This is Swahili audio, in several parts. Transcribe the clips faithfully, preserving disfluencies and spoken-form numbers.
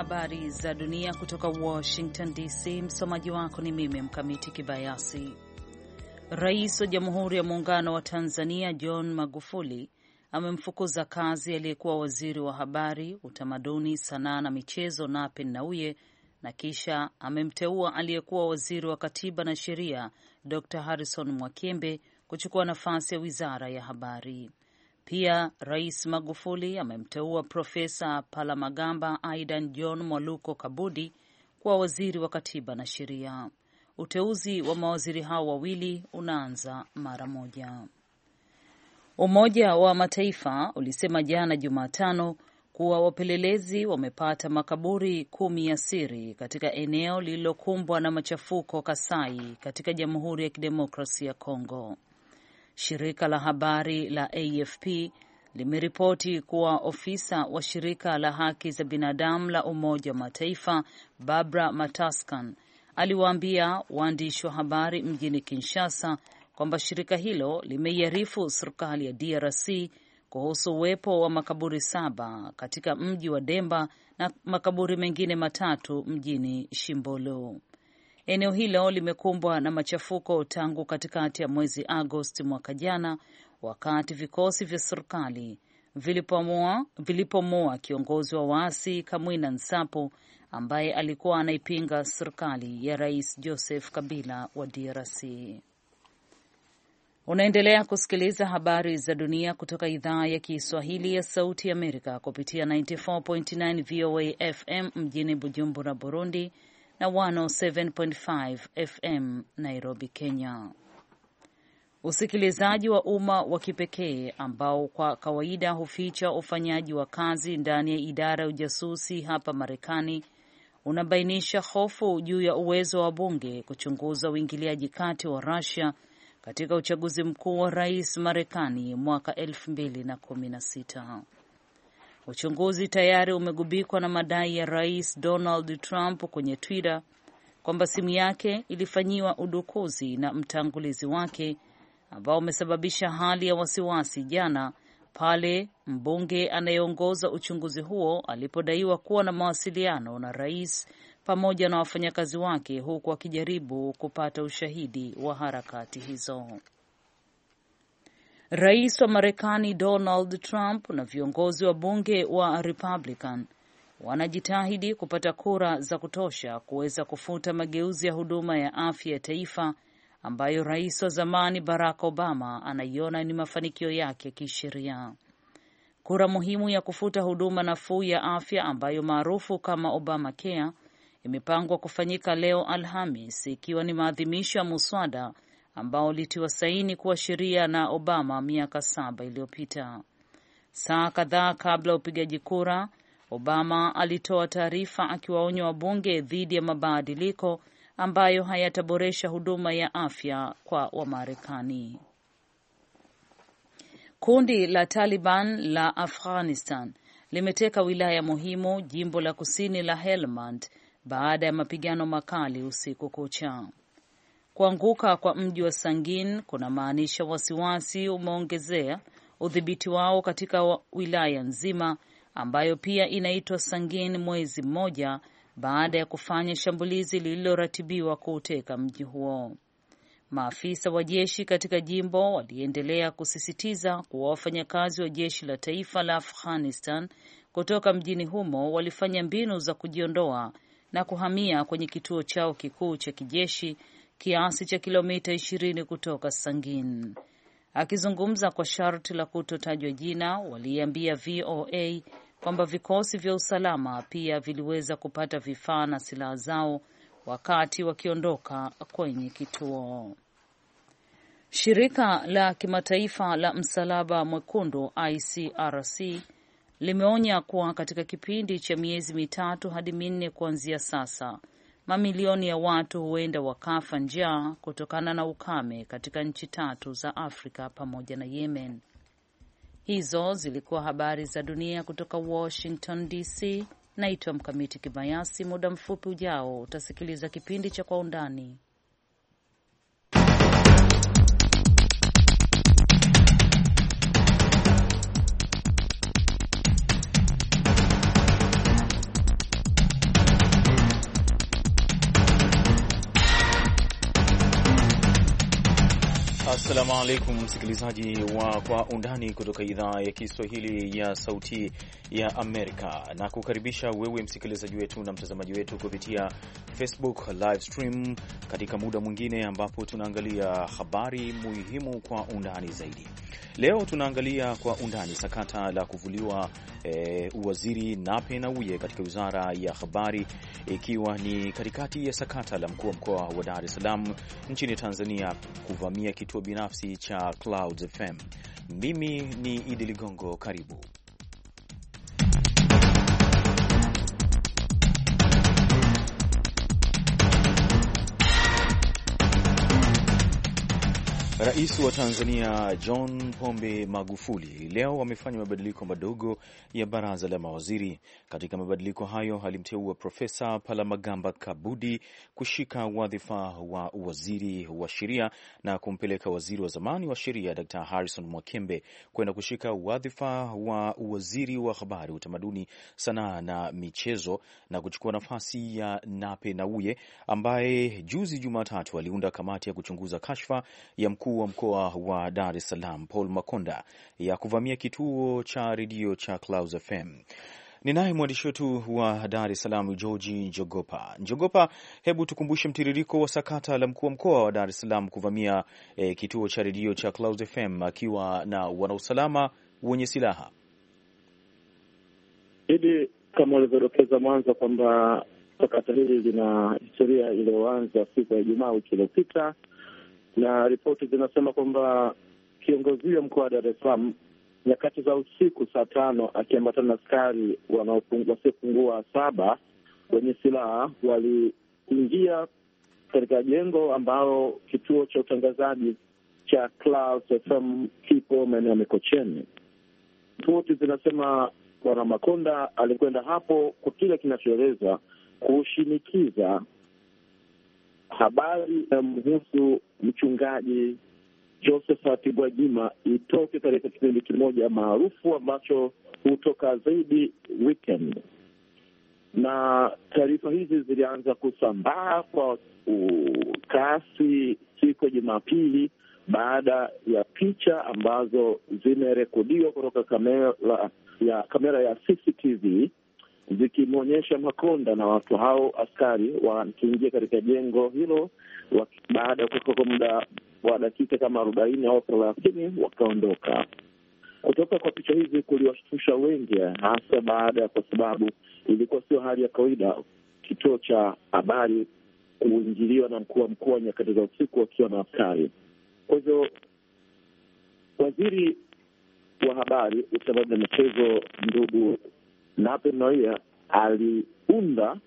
habari za dunia kutoka Washington D C. Msomaji wako ni mimi Mkamiti Kibayasi. Rais wa Jamhuri ya Muungano wa Tanzania John Magufuli amemfukuza kazi aliyekuwa waziri wa habari, utamaduni, sanaa na michezo Nape Nnauye, na kisha amemteua aliyekuwa waziri wa katiba na sheria Doctor Harrison Mwakyembe kuchukua nafasi ya wizara ya habari. Pia Rais Magufuli amemteua Profesa Palamagamba Aidan John Mwaluko Kabudi kuwa waziri wa katiba na sheria. Uteuzi wa mawaziri hao wawili unaanza mara moja. Umoja wa Mataifa ulisema jana Jumatano kuwa wapelelezi wamepata makaburi kumi ya siri katika eneo lililokumbwa na machafuko Kasai katika Jamhuri ya Kidemokrasia ya Kongo. Shirika la habari la A F P limeripoti kuwa ofisa wa shirika la haki za binadamu la Umoja wa Mataifa Barbara Mataskan aliwaambia waandishi wa habari mjini Kinshasa kwamba shirika hilo limeiarifu serikali ya D R C kuhusu uwepo wa makaburi saba katika mji wa Demba na makaburi mengine matatu mjini Shimbolo. Eneo hilo limekumbwa na machafuko tangu katikati ya mwezi Agosti mwaka jana, wakati vikosi vya serikali vilipomua vilipomua kiongozi wa waasi Kamwina Nsapu ambaye alikuwa anaipinga serikali ya Rais Joseph Kabila wa D R C. Unaendelea kusikiliza habari za dunia kutoka idhaa ya Kiswahili ya Sauti ya Amerika kupitia tisini na nne nukta tisa V O A F M mjini Bujumbura, Burundi, na mia moja saba nukta tano F M Nairobi, Kenya. Usikilizaji wa umma wa kipekee ambao kwa kawaida huficha ufanyaji wa kazi ndani ya idara ya ujasusi hapa Marekani unabainisha hofu juu ya uwezo wa bunge kuchunguza uingiliaji kati wa Russia katika uchaguzi mkuu wa rais Marekani mwaka elfu mbili na kumi na sita. Uchunguzi tayari umegubikwa na madai ya Rais Donald Trump kwenye Twitter kwamba simu yake ilifanyiwa udukuzi na mtangulizi wake, ambao umesababisha hali ya wasiwasi jana pale mbunge anayeongoza uchunguzi huo alipodaiwa kuwa na mawasiliano na rais pamoja na wafanyakazi wake huku akijaribu kupata ushahidi wa harakati hizo. Rais wa Marekani Donald Trump na viongozi wa bunge wa Republican wanajitahidi kupata kura za kutosha kuweza kufuta mageuzi ya huduma ya afya ya taifa ambayo rais wa zamani Barack Obama anaiona ni mafanikio yake kisheria. Kura muhimu ya kufuta huduma nafuu ya afya ambayo maarufu kama Obamacare imepangwa kufanyika leo Alhamis, ikiwa ni maadhimisho ya muswada ambao ulitiwa saini kuwa sheria na Obama miaka saba iliyopita. Saa kadhaa kabla ya upigaji kura, Obama alitoa taarifa akiwaonya wabunge dhidi ya mabadiliko ambayo hayataboresha huduma ya afya kwa Wamarekani. Kundi la Taliban la Afghanistan limeteka wilaya muhimu, jimbo la kusini la Helmand, baada ya mapigano makali usiku kucha. Kuanguka kwa mji wa Sangin kuna maanisha wasiwasi umeongezea udhibiti wao katika wilaya nzima ambayo pia inaitwa Sangin mwezi mmoja baada ya kufanya shambulizi lililoratibiwa kuuteka mji huo. Maafisa wa jeshi katika jimbo waliendelea kusisitiza kuwa wafanyakazi wa jeshi la taifa la Afghanistan kutoka mjini humo walifanya mbinu za kujiondoa na kuhamia kwenye kituo chao kikuu cha kijeshi kiasi cha kilomita ishirini kutoka Sangin. Akizungumza kwa sharti la kutotajwa jina, waliambia V O A kwamba vikosi vya usalama pia viliweza kupata vifaa na silaha zao wakati wakiondoka kwenye kituo. Shirika la kimataifa la Msalaba Mwekundu I C R C limeonya kuwa katika kipindi cha miezi mitatu hadi minne kuanzia sasa, mamilioni ya watu huenda wakafa njaa kutokana na ukame katika nchi tatu za Afrika pamoja na Yemen. Hizo zilikuwa habari za dunia kutoka Washington D C. Naitwa Mkamiti Kibayasi. Muda mfupi ujao utasikiliza kipindi cha Kwa Undani. Assalamu alaikum msikilizaji wa Kwa Undani kutoka idhaa ya Kiswahili ya Sauti ya Amerika, na kukaribisha wewe msikilizaji wetu na mtazamaji wetu kupitia Facebook live stream katika muda mwingine ambapo tunaangalia habari muhimu kwa undani zaidi. Leo tunaangalia kwa undani sakata la kuvuliwa e, uwaziri Nape Nnauye katika Wizara ya Habari, ikiwa ni katikati ya sakata la mkuu wa mkoa wa Dar es Salaam nchini Tanzania kuvamia kituo binafsi cha Clouds F M. Mimi ni Idi Ligongo, karibu. Rais wa Tanzania John Pombe Magufuli leo amefanya mabadiliko madogo ya baraza la mawaziri. Katika mabadiliko hayo alimteua Profesa Palamagamba Kabudi kushika wadhifa wa waziri wa sheria na kumpeleka waziri wa zamani wa sheria Doctor Harrison Mwakembe kwenda kushika wadhifa wa waziri wa habari, utamaduni, sanaa na michezo, na kuchukua nafasi ya Nape Nnauye ambaye juzi Jumatatu aliunda kamati ya kuchunguza kashfa ya mkuu wa mkoa wa Dar es Salaam Paul Makonda ya kuvamia kituo cha redio cha Clouds F M. Ninaye mwandishi wetu wa Dar es Salaam George Njogopa. Njogopa, hebu tukumbushe mtiririko wa sakata la mkuu wa mkoa wa Dar es Salaam kuvamia eh, kituo cha redio cha Clouds F M akiwa na wanausalama wenye silaha. Hili kama ulivyodokeza mwanzo kwamba sakata hili lina historia iliyoanza siku ya Ijumaa wiki iliyopita, na ripoti zinasema kwamba kiongozi wa mkoa wa Dar es Salaam nyakati za usiku saa tano akiambatana na askari wasiopungua saba wenye silaha waliingia katika jengo ambao kituo cha utangazaji cha Clouds F M kipo maeneo ya Mikocheni. Ripoti zinasema Bwana Makonda alikwenda hapo kwa kile kinachoeleza kushinikiza habari ya mhusu mchungaji Josephat Gwajima itoke katika kipindi kimoja maarufu ambacho hutoka zaidi weekend. Na taarifa hizi zilianza kusambaa kwa kasi siku ya Jumapili baada ya picha ambazo zimerekodiwa kutoka kamera ya kamera ya C C T V zikimwonyesha Makonda na watu hao askari wakiingia katika jengo hilo, baada ya kutoka kwa muda wa dakika kama arobaini au thelathini wakaondoka. Kutoka kwa picha hizi kuliwashtusha wengi, hasa baada ya kwa sababu ilikuwa sio hali ya kawaida kituo cha habari kuingiliwa na mkuu wa mkoa nyakati za usiku wakiwa na askari. Kwa hivyo waziri wa habari, utamaduni na michezo ndugu Nape Nnauye aliunda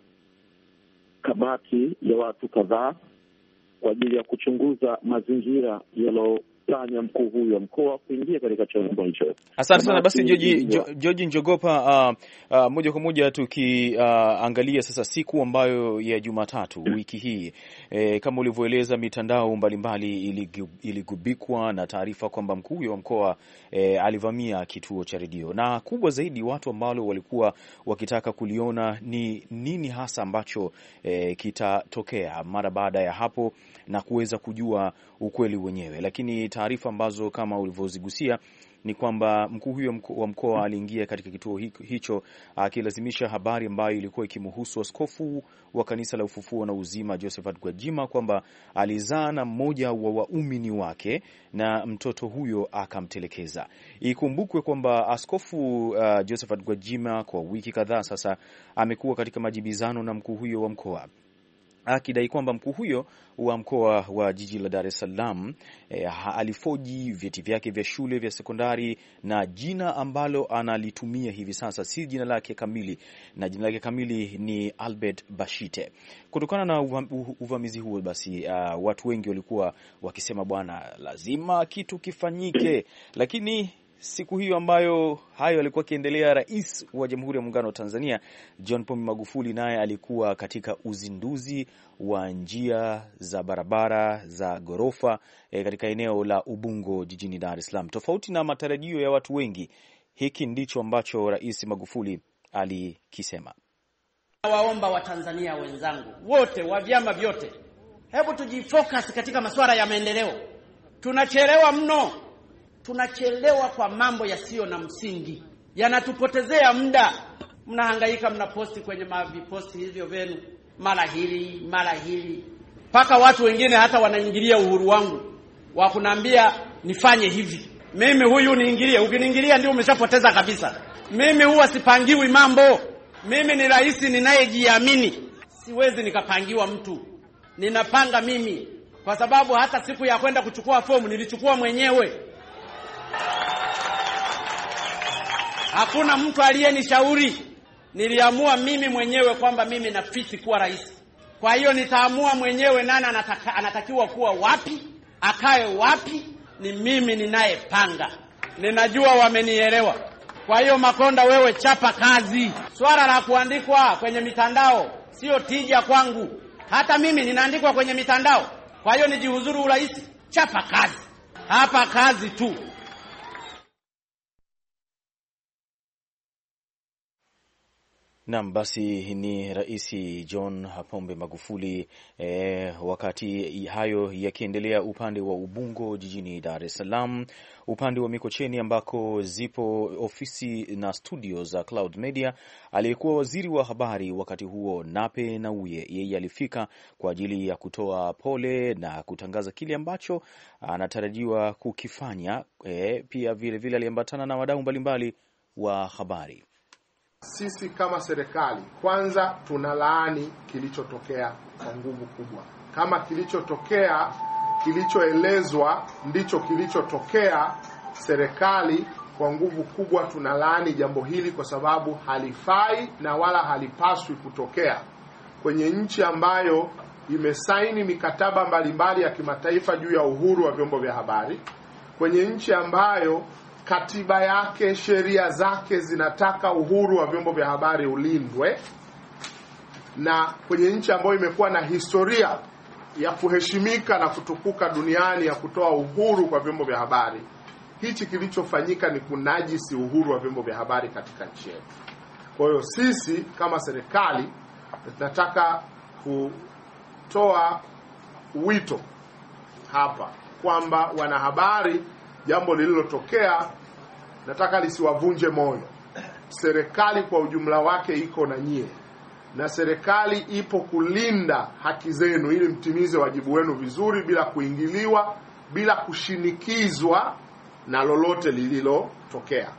kamati ya watu kadhaa kwa ajili ya kuchunguza mazingira yaliyofanya mkuu huyu wa mkoa kuingia katika chombo hicho. Asante sana. Basi George George Njogopa, uh, uh, moja kwa moja tukiangalia uh, sasa siku ambayo ya Jumatatu wiki hii, e, kama ulivyoeleza, mitandao mbalimbali iligubikwa na taarifa kwamba mkuu huyo wa mkoa e, alivamia kituo cha redio, na kubwa zaidi watu ambao walikuwa wakitaka kuliona ni nini hasa ambacho e, kitatokea mara baada ya hapo na kuweza kujua ukweli wenyewe. Lakini taarifa ambazo kama ulivyozigusia ni kwamba mkuu huyo wa mkoa aliingia katika kituo hicho akilazimisha habari ambayo ilikuwa ikimhusu askofu wa kanisa la Ufufuo na Uzima Josephat Gwajima kwamba alizaa na mmoja wa waumini wake na mtoto huyo akamtelekeza. Ikumbukwe kwamba askofu uh, Josephat Gwajima kwa wiki kadhaa sasa amekuwa katika majibizano na mkuu huyo wa mkoa, akidai kwamba mkuu huyo wa mkoa wa jiji la Dar es Salaam eh, alifoji vyeti vyake vya shule vya sekondari, na jina ambalo analitumia hivi sasa si jina lake kamili, na jina lake kamili ni Albert Bashite. Kutokana na uvamizi huo basi, uh, watu wengi walikuwa wakisema bwana, lazima kitu kifanyike. Lakini siku hiyo ambayo hayo alikuwa akiendelea, Rais wa Jamhuri ya Muungano wa Tanzania John Pombe Magufuli naye alikuwa katika uzinduzi wa njia za barabara za ghorofa e, katika eneo la Ubungo jijini Dar es Salaam. Tofauti na matarajio ya watu wengi, hiki ndicho ambacho Rais Magufuli alikisema. Waomba Watanzania wenzangu wote wa vyama vyote, hebu tujifocus katika masuala ya maendeleo. Tunachelewa mno. Tunachelewa kwa mambo yasiyo na msingi. Yanatupotezea muda. Mnahangaika, mnaposti kwenye maviposti hivyo vyenu, mara hili, mara hili. Paka watu wengine hata wanaingilia uhuru wangu. Wa kuniambia nifanye hivi. Mimi huyu niingilie, ukiniingilia ndio umeshapoteza kabisa. Mimi huwa sipangiwi mambo. Mimi ni rais ninayejiamini. Siwezi nikapangiwa mtu. Ninapanga mimi, kwa sababu hata siku ya kwenda kuchukua fomu nilichukua mwenyewe. Hakuna mtu aliyenishauri. Niliamua mimi mwenyewe kwamba mimi nafiti kuwa rais. Kwa hiyo nitaamua mwenyewe nani anataka, anatakiwa kuwa wapi, akae wapi. Ni mimi ninayepanga. Ninajua wamenielewa. Kwa hiyo Makonda, wewe chapa kazi. Swala la kuandikwa kwenye mitandao sio tija kwangu. Hata mimi ninaandikwa kwenye mitandao. Kwa hiyo nijihuzuru urais. Chapa kazi. Hapa kazi tu. Naam, basi ni Rais John Pombe Magufuli eh, wakati hayo yakiendelea upande wa Ubungo jijini Dar es Salaam, upande wa Mikocheni ambako zipo ofisi na studio za Cloud Media. Aliyekuwa waziri wa habari wakati huo Nape Nnauye, yeye alifika kwa ajili ya kutoa pole na kutangaza kile ambacho anatarajiwa kukifanya. Eh, pia vile vile aliambatana na wadau mbalimbali wa habari. Sisi kama serikali kwanza tunalaani kilichotokea kwa nguvu kubwa. Kama kilichotokea, kilichoelezwa ndicho kilichotokea, serikali kwa nguvu kubwa tunalaani jambo hili, kwa sababu halifai na wala halipaswi kutokea kwenye nchi ambayo imesaini mikataba mbalimbali ya kimataifa juu ya uhuru wa vyombo vya habari, kwenye nchi ambayo katiba yake, sheria zake zinataka uhuru wa vyombo vya habari ulindwe, na kwenye nchi ambayo imekuwa na historia ya kuheshimika na kutukuka duniani ya kutoa uhuru kwa vyombo vya habari. Hichi kilichofanyika ni kunajisi uhuru wa vyombo vya habari katika nchi yetu. Kwa hiyo sisi kama serikali tunataka kutoa wito hapa kwamba wanahabari, jambo lililotokea nataka lisiwavunje moyo. Serikali kwa ujumla wake iko na nyie, na serikali ipo kulinda haki zenu ili mtimize wajibu wenu vizuri, bila kuingiliwa, bila kushinikizwa na lolote lililotokea.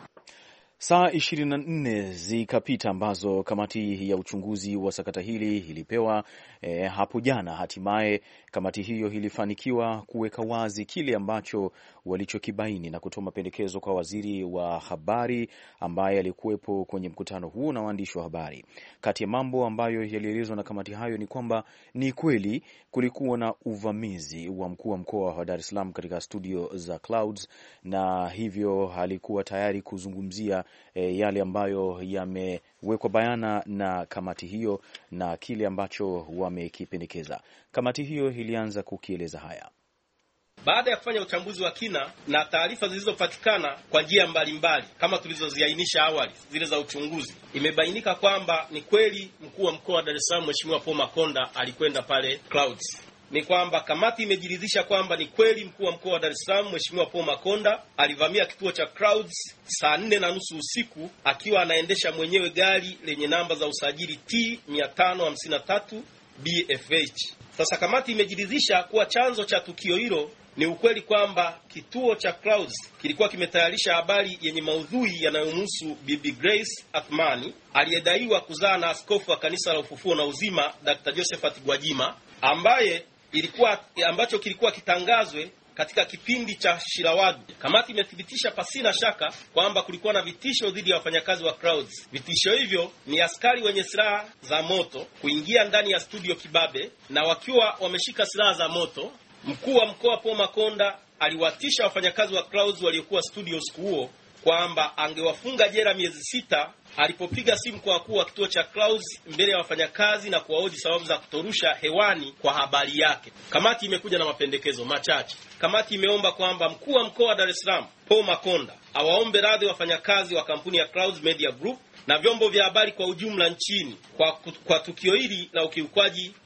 Saa ishirini na nne zikapita ambazo kamati ya uchunguzi wa sakata hili ilipewa e, hapo jana. Hatimaye kamati hiyo ilifanikiwa kuweka wazi kile ambacho walichokibaini na kutoa mapendekezo kwa waziri wa habari ambaye alikuwepo kwenye mkutano huo na waandishi wa habari. Kati ya mambo ambayo yalielezwa na kamati hayo ni kwamba ni kweli kulikuwa na uvamizi wa mkuu wa mkoa wa Dar es Salaam katika studio za Clouds, na hivyo alikuwa tayari kuzungumzia E, yale ambayo yamewekwa bayana na kamati hiyo na kile ambacho wamekipendekeza. Kamati hiyo ilianza kukieleza haya. Baada ya kufanya uchambuzi wa kina na taarifa zilizopatikana kwa njia mbalimbali kama tulizoziainisha awali, zile za uchunguzi, imebainika kwamba ni kweli mkuu wa mkoa wa Dar es Salaam Mheshimiwa Paul Makonda alikwenda pale Clouds. Ni kwamba kamati imejiridhisha kwamba ni kweli mkuu wa mkoa wa Dar es Salaam Mheshimiwa Paul Makonda alivamia kituo cha Clouds saa nne na nusu usiku akiwa anaendesha mwenyewe gari lenye namba za usajili T mia tano hamsini na tatu B F H. Sasa kamati imejiridhisha kuwa chanzo cha tukio hilo ni ukweli kwamba kituo cha Clouds kilikuwa kimetayarisha habari yenye maudhui yanayomhusu Bibi Grace Athmani aliyedaiwa kuzaa na askofu wa kanisa la Ufufuo na Uzima Doctor Josephat Gwajima, ambaye ilikuwa ambacho kilikuwa kitangazwe katika kipindi cha Shirawadu. Kamati imethibitisha pasina shaka kwamba kulikuwa na vitisho dhidi ya wafanyakazi wa Clouds. Vitisho hivyo ni askari wenye silaha za moto kuingia ndani ya studio kibabe, na wakiwa wameshika silaha za moto, mkuu wa mkoa Paul Makonda aliwatisha wafanyakazi wa Clouds waliokuwa studio siku huo kwamba angewafunga jela miezi sita alipopiga simu kwa wakuu wa kituo cha Clouds mbele ya wafanyakazi na kuwahoji sababu za kutorusha hewani kwa habari yake. Kamati imekuja na mapendekezo machache. Kamati imeomba kwamba mkuu wa mkoa wa Dar es Salaam Paul Makonda awaombe radhi wafanyakazi wa kampuni ya Clouds Media Group na vyombo vya habari kwa ujumla nchini kwa, kwa tukio hili la ukiukwaji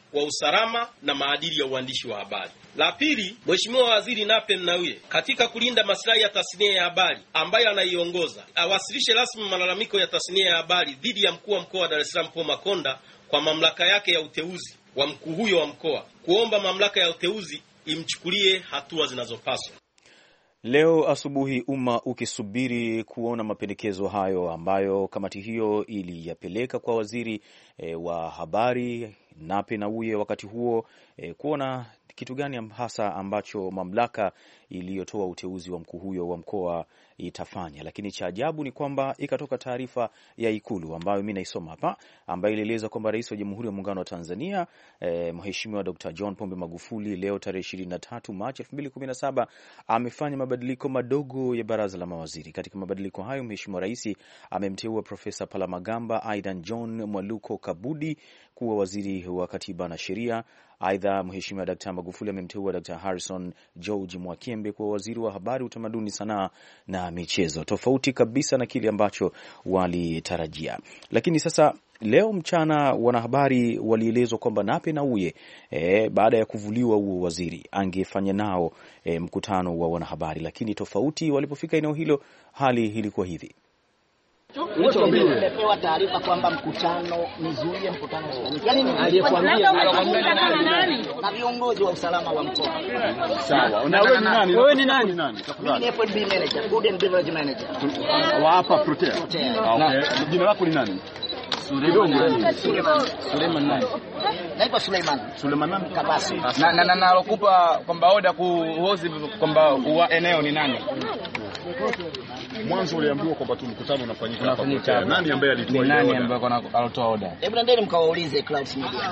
wa usalama na maadili ya uandishi wa habari. La pili, Mheshimiwa Waziri Nape Nnauye katika kulinda maslahi ya tasnia ya habari ambayo anaiongoza, awasilishe rasmi malalamiko ya tasnia ya habari dhidi ya mkuu wa mkoa wa Dar es Salaam Paul Makonda kwa mamlaka yake ya uteuzi wa mkuu huyo wa mkoa, kuomba mamlaka ya uteuzi imchukulie hatua zinazopaswa. Leo asubuhi umma ukisubiri kuona mapendekezo hayo ambayo kamati hiyo iliyapeleka kwa waziri e, wa habari Nape Nnauye wakati huo e, kuona kitu gani hasa ambacho mamlaka iliyotoa uteuzi wa mkuu huyo wa mkoa itafanya. Lakini cha ajabu ni kwamba ikatoka taarifa ya Ikulu ambayo mimi naisoma hapa, ambayo ilieleza kwamba Rais wa Jamhuri ya Muungano wa Tanzania eh, Mheshimiwa Doctor John Pombe Magufuli leo tarehe ishirini na tatu Machi elfu mbili kumi na saba amefanya mabadiliko madogo ya baraza la mawaziri. Katika mabadiliko hayo, Mheshimiwa Rais amemteua Profesa Palamagamba Aidan John Mwaluko Kabudi kuwa waziri wa Katiba na Sheria. Aidha, Mheshimiwa Daktari Magufuli amemteua Daktari Harrison George Mwakyembe kuwa waziri wa Habari, Utamaduni, Sanaa na Michezo, tofauti kabisa na kile ambacho walitarajia. Lakini sasa leo mchana wanahabari walielezwa kwamba Nape Nnauye e, baada ya kuvuliwa huo waziri angefanya nao e, mkutano wa wanahabari, lakini tofauti walipofika eneo hilo hali ilikuwa hivi. Tumepewa taarifa kwamba mkutano nizuie mkutano usifanyike. Yaani aliyekwambia na viongozi wa usalama wa mkoa. Sawa. Na wewe ni nani? Wewe ni nani? Mimi ni F and B manager, Food and Beverage manager. Wa hapa Protea. Okay. Jina lako ni nani? Suleiman. Suleiman nani? Naitwa Suleiman. Suleiman nani? Kabasi. Na na nalokupa kwamba oda kuhozi kwamba eneo ni nani? Mwanzo uliambiwa kwamba tu mkutano unafanyika hapa. Nani ambaye alitoa oda? Nani ambaye alitoa oda? Hebu nendeni mkawaulize Clouds Media.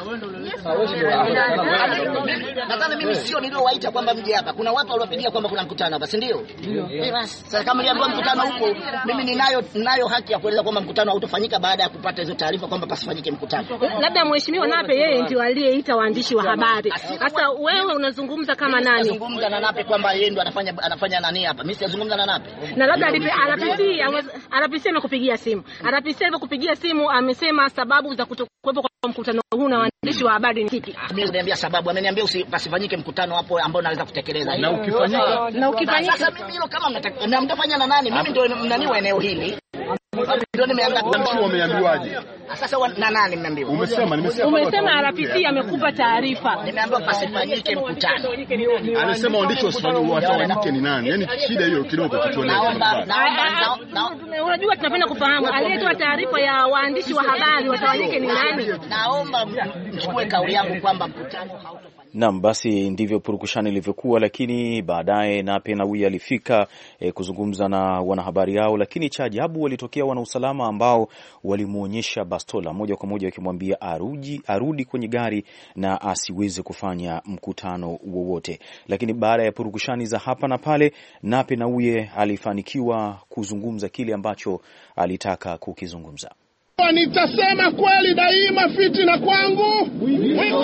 Nadhani mimi sio niliowaita kwamba mje hapa. Kuna watu waliopigia kwamba kuna mkutano hapa, si ndio? Eh, basi. Sasa kama niliambiwa mkutano huko, mimi ninayo ninayo haki ya kueleza kwamba mkutano hautofanyika baada ya kupata hizo taarifa kwamba pasifanyike mkutano. Labda Mheshimiwa Nape yeye ndiye aliyeita waandishi wa habari. Sasa wewe unazungumza kama nani? Nazungumza na Nape kwamba yeye ndo anafanya anafanya nani hapa. Mimi sijazungumza na Nape. Na labda Arapisi Arapisi amekupigia simu. Arapisi alivyokupigia simu amesema sababu za kutokuwepo kwa mkutano huu na waandishi wa habari ni kipi? Mimi niambia sababu, ameniambia usifanyike mkutano hapo ambao naweza kutekeleza. Na ukifanyika na ukifanyika sasa mimi hilo kama mnataka na mtafanya na nani? Mimi ndio mnaniwa eneo hili. Ndio nimeangalia wameambiwaje? Sasa na nani mnaambiwa? Umesema nimesema umesema Arapisi amekupa taarifa. Nimeambiwa pasifanyike mkutano. Anasema waandishi wasifanyike ni nani? Yaani shida hiyo kidogo tutueleze. Unajua tunapenda kufahamu aliyetoa taarifa ya waandishi wa habari watawanyike ni nani? Naomba mchukue kauli yangu kwamba mkutano hautofanyika. Naam, basi ndivyo purukushani ilivyokuwa, lakini baadaye Nape Nnauye alifika e, kuzungumza na wanahabari hao, lakini cha ajabu walitokea wanausalama ambao walimuonyesha bastola moja kwa moja wakimwambia arudi arudi kwenye gari na asiweze kufanya mkutano wowote. Lakini baada ya purukushani za hapa na pale, Nape Nnauye alifanikiwa kuzungumza kile ambacho alitaka kukizungumza. Nitasema kweli daima, fitina kwangu wiko.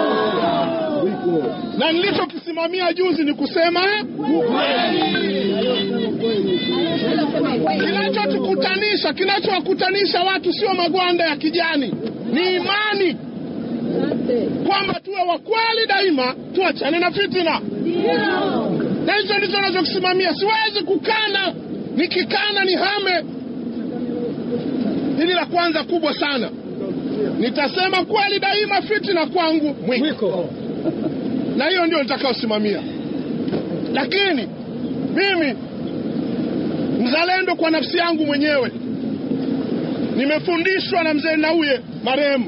Na nilichokisimamia juzi ni kusema kweli. Kinachotukutanisha, kinachowakutanisha watu sio magwanda ya kijani, ni imani kwamba tuwe wa kweli daima, tuachane na fitina. Na hizo ndizo ninazokisimamia. Siwezi kukana, nikikana ni hame. Hili la kwanza kubwa sana. Nitasema kweli daima, fitina kwangu mwiko. Na hiyo ndio nitakaosimamia. Lakini mimi mzalendo kwa nafsi yangu mwenyewe, nimefundishwa na mzee Nnauye marehemu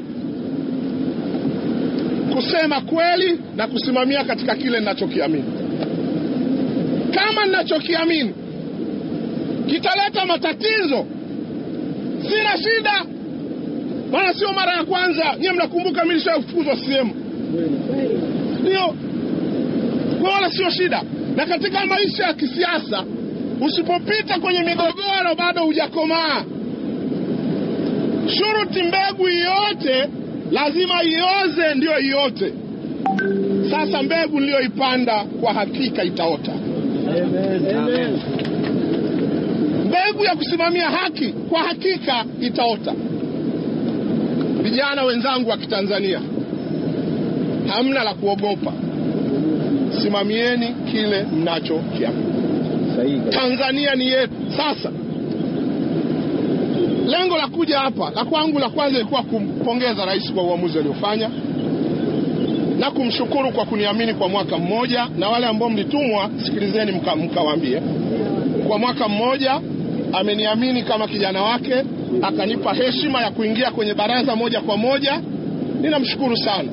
kusema kweli na kusimamia katika kile ninachokiamini. Kama ninachokiamini kitaleta matatizo, sina shida. Maana sio mara ya kwanza. Nyie mnakumbuka mimi nilishafukuzwa C M. Ndio. Kwa wala sio shida. Na katika maisha ya kisiasa, usipopita kwenye migogoro bado hujakomaa. Shuruti mbegu yote lazima ioze ndio iote. Sasa mbegu niliyoipanda kwa hakika itaota. Amen. Amen. Mbegu ya kusimamia haki kwa hakika itaota. Vijana wenzangu wa Kitanzania, hamna la kuogopa. Simamieni kile mnachokiamini. Tanzania ni yetu. Sasa lengo la kuja hapa la kwangu la kwanza ilikuwa kumpongeza rais kwa uamuzi aliofanya na kumshukuru kwa kuniamini kwa mwaka mmoja, na wale ambao mlitumwa sikilizeni mkawaambie mka kwa mwaka mmoja ameniamini kama kijana wake, akanipa heshima ya kuingia kwenye baraza moja kwa moja. Ninamshukuru sana.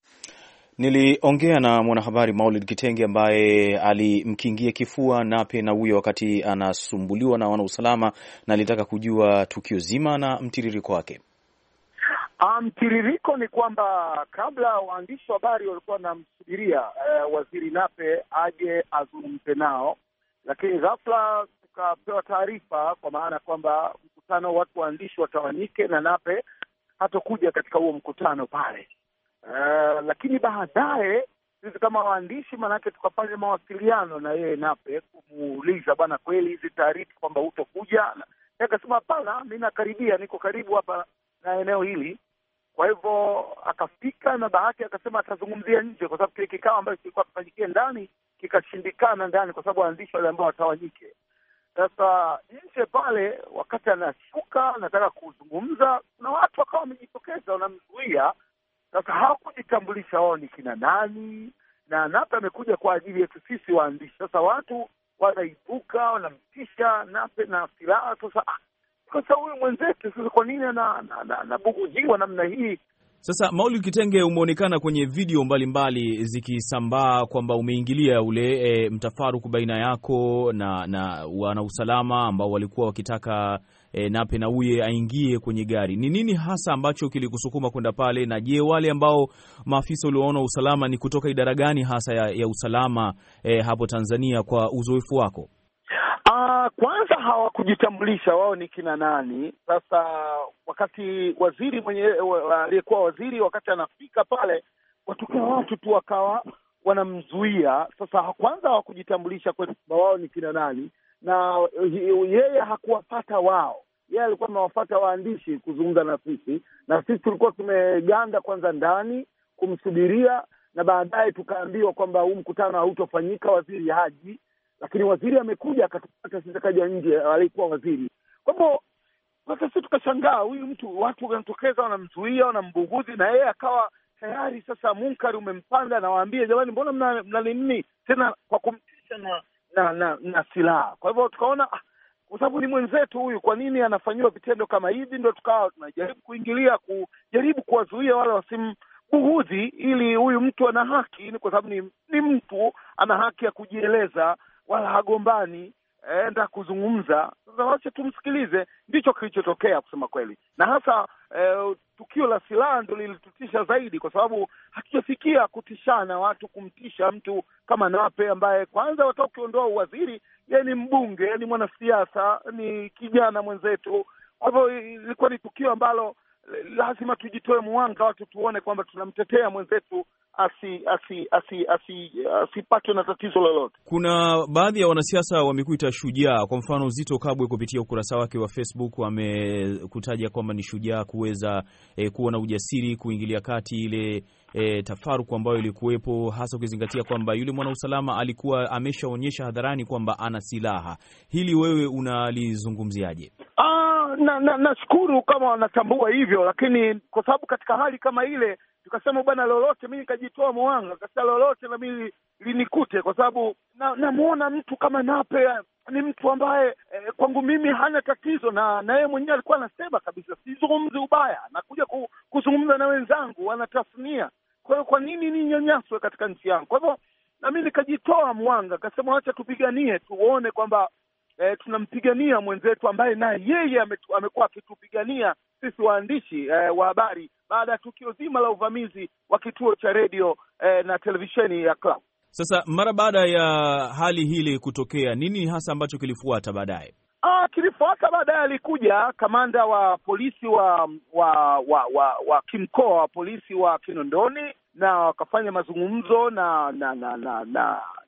Niliongea na mwanahabari Maulid Kitenge ambaye alimkingia kifua Nape Nnauye wakati anasumbuliwa na wanausalama, na alitaka kujua tukio zima na mtiririko wake. Mtiririko um, ni kwamba kabla waandishi wa habari walikuwa wanamsubiria uh, waziri Nape aje azungumze nao, lakini ghafla tukapewa taarifa kwa maana kwamba mkutano watu waandishi watawanyike na Nape hatakuja katika huo mkutano pale. Uh, lakini baadaye sisi kama waandishi manake tukafanya mawasiliano na yeye Nape kumuuliza, bwana kweli hizi taarifa kwamba hutokuja? Akasema hapana, mimi nakaribia, niko karibu hapa na eneo hili. Kwa hivyo akafika na bahati akasema atazungumzia nje, kwa sababu kile kikao ambacho kilikuwa kifanyikie ndani kikashindikana ndani kwa sababu waandishi wale ambao watawanyike. Sasa nje pale wakati anashuka nataka kuzungumza na watu wakawa wamejitokeza wanamzuia. Sasa hawakujitambulisha wao ni kina nani, na Nape amekuja kwa ajili yetu sisi waandishi. Sasa watu wanaibuka wanamtisha Nape na silaha. Sasa sasa huyu mwenzetu sasa kwa nini anabugujiwa na, na, namna hii? Sasa Maulid Kitenge, umeonekana kwenye video mbalimbali zikisambaa kwamba umeingilia ule e, mtafaruku baina yako na na wana usalama ambao walikuwa wakitaka e, Nape Nnauye aingie kwenye gari. Ni nini hasa ambacho kilikusukuma kwenda pale, na je, wale ambao maafisa walioona usalama ni kutoka idara gani hasa ya, ya usalama e, hapo Tanzania kwa uzoefu wako? Uh, kwanza hawakujitambulisha wao ni kina nani. Sasa wakati waziri mwenye aliyekuwa waziri wakati anafika pale, watokea watu tu wakawa wanamzuia. Sasa kwanza hawakujitambulisha kwa wao ni kina nani, na yeye hakuwapata wao. Yeye alikuwa anawafuata waandishi kuzungumza na sisi, na sisi tulikuwa tumeganda kwanza ndani kumsubiria, na baadaye tukaambiwa kwamba huu mkutano hautofanyika, waziri haji. Lakini waziri amekuja akatupata sisi, kaja nje alikuwa waziri. Kwa hivyo sasa sisi tukashangaa, huyu mtu watu wanatokeza wanamzuia wanambuguzi, na yeye akawa tayari sasa munkari umempanda, na waambie jamani, mbona mna, mna nini tena kwa kumtisha na na na, na silaha. Kwa hivyo tukaona ah, kwa sababu ni mwenzetu huyu, kwa nini anafanyiwa vitendo kama hivi? Ndio tukawa tunajaribu kuingilia, kujaribu kuwazuia wale wasimbuguzi, ili huyu mtu ana haki, ni kwa sababu ni, ni mtu ana haki ya kujieleza, wala hagombani, enda kuzungumza. Sasa wacha tumsikilize. Ndicho kilichotokea kusema kweli, na hasa eh, tukio la silaha ndio lilitutisha zaidi, kwa sababu hatujafikia kutishana watu, kumtisha mtu kama Nape ambaye kwanza wataka kuondoa uwaziri, yeye ni mbunge, ni mwanasiasa, ni kijana mwenzetu. Kwa hivyo ilikuwa ni tukio ambalo lazima tujitoe mwanga, watu tuone kwamba tunamtetea mwenzetu asi asi asi asi asipatwe na tatizo lolote. Kuna baadhi ya wanasiasa wamekuita shujaa. Kwa mfano Zitto Kabwe kupitia ukurasa wake wa Facebook amekutaja kwamba ni shujaa kuweza eh, kuwa na ujasiri kuingilia kati ile eh, tafaruku ambayo ilikuwepo, hasa ukizingatia kwamba yule mwana usalama alikuwa ameshaonyesha hadharani kwamba ana silaha. Hili wewe unalizungumziaje? Ah, na na nashukuru kama wanatambua hivyo, lakini kwa sababu katika hali kama ile tukasema bwana, lolote mimi nikajitoa mwanga, kasema lolote na mimi linikute, kwa sababu namuona na mtu kama Nape ni mtu ambaye eh, kwangu mimi hana tatizo, na na yeye mwenyewe alikuwa anasema kabisa sizungumzi ubaya, nakuja kuzungumza na wenzangu wanatasnia. Kwa hiyo kwa nini ninyanyaswe katika nchi yangu? Kwa hivyo na mimi nikajitoa mwanga, kasema acha tupiganie, tuone kwamba E, tunampigania mwenzetu ambaye naye yeye amekuwa akitupigania sisi waandishi e, wa habari baada ya tukio zima la uvamizi wa kituo cha redio e, na televisheni ya Clouds. Sasa mara baada ya hali hili kutokea, nini hasa ambacho kilifuata baadaye? Ah, kilifuata baadaye alikuja kamanda wa polisi wa wa wa wa, wa kimkoa wa polisi wa Kinondoni, na wakafanya mazungumzo na na na na, na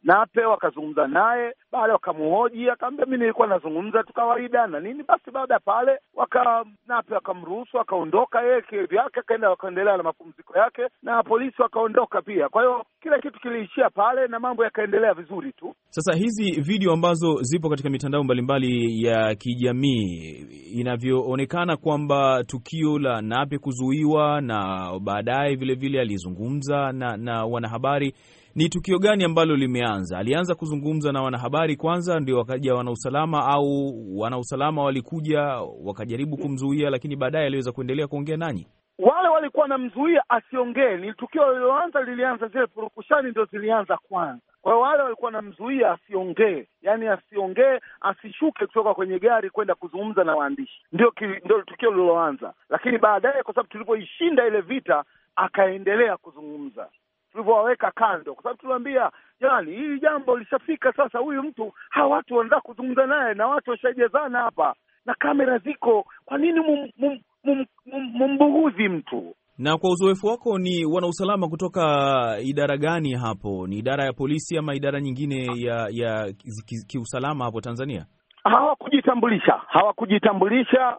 Nape wakazungumza naye, baada wakamuhoji, akamwambia mimi nilikuwa nazungumza tu kawaida na nini. Basi baada pale waka Nape akamruhusu akaondoka yeye kivyake, akaenda wakaendelea na mapumziko yake, na polisi wakaondoka pia. Kwa hiyo kila kitu kiliishia pale na mambo yakaendelea vizuri tu. Sasa hizi video ambazo zipo katika mitandao mbalimbali ya kijamii, inavyoonekana kwamba tukio la Nape kuzuiwa na baadaye vile vile alizungumza na, na wanahabari, ni tukio gani ambalo limeanza? Alianza kuzungumza na wanahabari kwanza, ndio wakaja wanausalama, au wanausalama walikuja wakajaribu kumzuia, lakini baadaye aliweza kuendelea kuongea nanyi? Wale walikuwa wanamzuia asiongee. Ni tukio lililoanza, lilianza zile purukushani ndio zilianza kwanza. Kwa hiyo wale walikuwa wanamzuia asiongee, yani asiongee, asishuke kutoka kwenye gari kwenda kuzungumza na waandishi. Ndio ndio tukio lililoanza. Lakini baadaye, kwa sababu tulipoishinda ile vita, akaendelea kuzungumza. Tulivyowaweka kando, kwa sababu tuliwaambia, yani hili jambo lishafika sasa, huyu mtu hawa watu wanataka kuzungumza naye na watu washajezana hapa na kamera ziko, kwa nini mum, mum, mum, mum, mumbuguzi mtu? Na kwa uzoefu wako, ni wanausalama kutoka idara gani hapo? Ni idara ya polisi ama idara nyingine ya ya kiusalama ki hapo Tanzania? Hawakujitambulisha, hawakujitambulisha.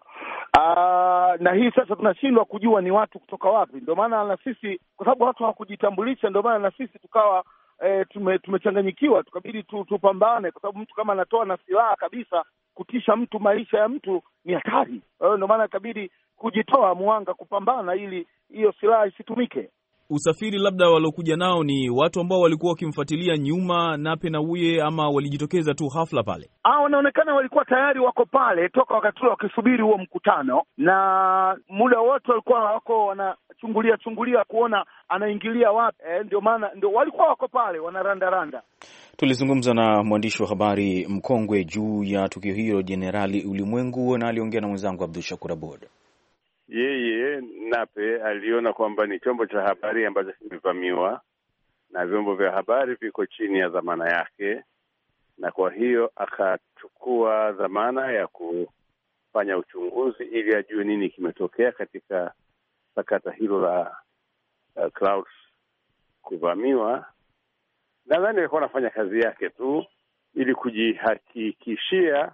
Aa, na hii sasa tunashindwa kujua ni watu kutoka wapi. Ndio maana na sisi, kwa sababu watu hawakujitambulisha, ndio maana na sisi tukawa e, tume, tumechanganyikiwa, tukabidi tu, tupambane, kwa sababu mtu kama anatoa na silaha kabisa kutisha mtu, maisha ya mtu ni hatari. Kwa hiyo ndio maana ikabidi kujitoa muhanga kupambana ili hiyo silaha isitumike. Usafiri labda waliokuja nao ni watu ambao walikuwa wakimfuatilia nyuma Nape Nnauye, ama walijitokeza tu hafla pale? Ah, wanaonekana walikuwa tayari wako pale toka wakati ule wakisubiri huo mkutano, na muda wote walikuwa wako wanachungulia chungulia kuona anaingilia wapi. Eh, ndio maana ndio walikuwa wako pale wanaranda randa. Tulizungumza na mwandishi wa habari mkongwe juu ya tukio hilo, Jenerali Ulimwengu, na aliongea na mwenzangu Abdul Shakur Abud. Yeye Nape aliona kwamba ni chombo cha habari ambacho kimevamiwa na vyombo vya habari viko chini ya dhamana yake, na kwa hiyo akachukua dhamana ya kufanya uchunguzi ili ajue nini kimetokea katika sakata hilo la uh, Clouds kuvamiwa. Nadhani alikuwa anafanya kazi yake tu ili kujihakikishia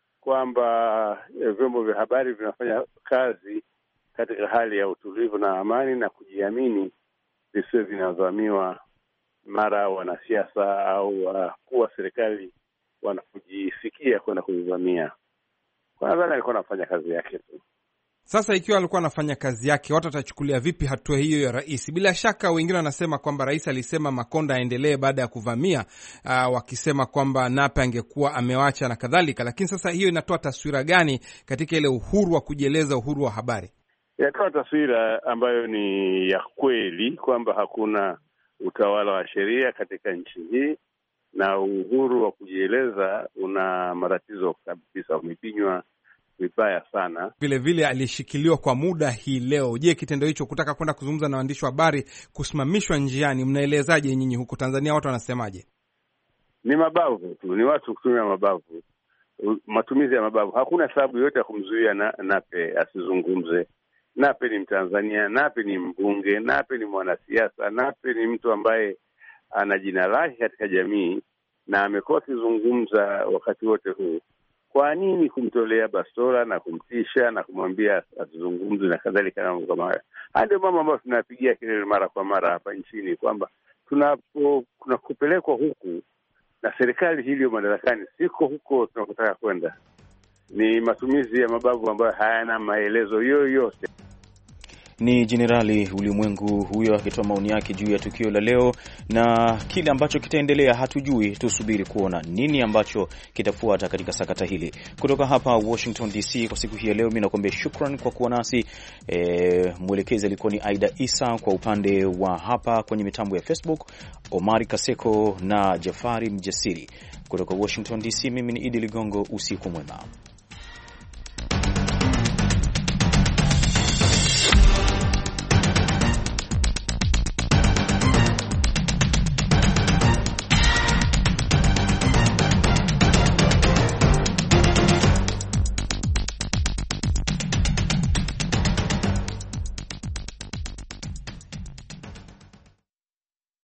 kwamba vyombo vya habari vinafanya kazi katika hali ya utulivu na amani na kujiamini, visiwe vinavamiwa mara wanasiasa au wakuu wa serikali wanapojisikia kwenda kuvamia. Kwa nadhani alikuwa anafanya kazi yake tu. Sasa ikiwa alikuwa anafanya kazi yake, watu watachukulia vipi hatua hiyo ya rais? Bila shaka wengine wanasema kwamba rais alisema Makonda aendelee baada ya kuvamia, uh, wakisema kwamba Nape angekuwa amewacha na kadhalika. Lakini sasa hiyo inatoa taswira gani katika ile uhuru wa kujieleza, uhuru wa habari? Inatoa taswira ambayo ni ya kweli kwamba hakuna utawala wa sheria katika nchi hii, na uhuru wa kujieleza una matatizo kabisa, umepinywa vibaya sana. Vile vile alishikiliwa kwa muda hii leo. Je, kitendo hicho kutaka kwenda kuzungumza na waandishi wa habari kusimamishwa njiani, mnaelezaje nyinyi huko Tanzania? Watu wanasemaje? Ni mabavu tu, ni watu kutumia mabavu, matumizi ya mabavu. Hakuna sababu yote ya kumzuia na Nape asizungumze. Nape ni Mtanzania, Nape ni mbunge, Nape ni mwanasiasa, Nape ni mtu ambaye ana jina lake katika jamii na amekuwa akizungumza wakati wote huu. Kwa nini kumtolea bastola na kumtisha na kumwambia asizungumze na kadhalika na mambo kama haya? Haya ndio mambo ambayo tunapigia kelele mara kwa mara hapa nchini, kwamba tunapo tunakupelekwa huku na serikali hiliyo madarakani siko huko tunakotaka kwenda. Ni matumizi ya mabavu ambayo hayana maelezo yoyote. Ni Jenerali Ulimwengu huyo akitoa maoni yake juu ya tukio la leo, na kile ambacho kitaendelea hatujui. Tusubiri kuona nini ambacho kitafuata katika sakata hili. Kutoka hapa Washington D C kwa siku hii ya leo, mimi nakuambia shukran kwa kuwa nasi. E, mwelekezi alikuwa ni Aida Isa, kwa upande wa hapa kwenye mitambo ya Facebook Omari Kaseko na Jafari Mjasiri. Kutoka Washington D C, mimi ni Idi Ligongo. Usiku mwema.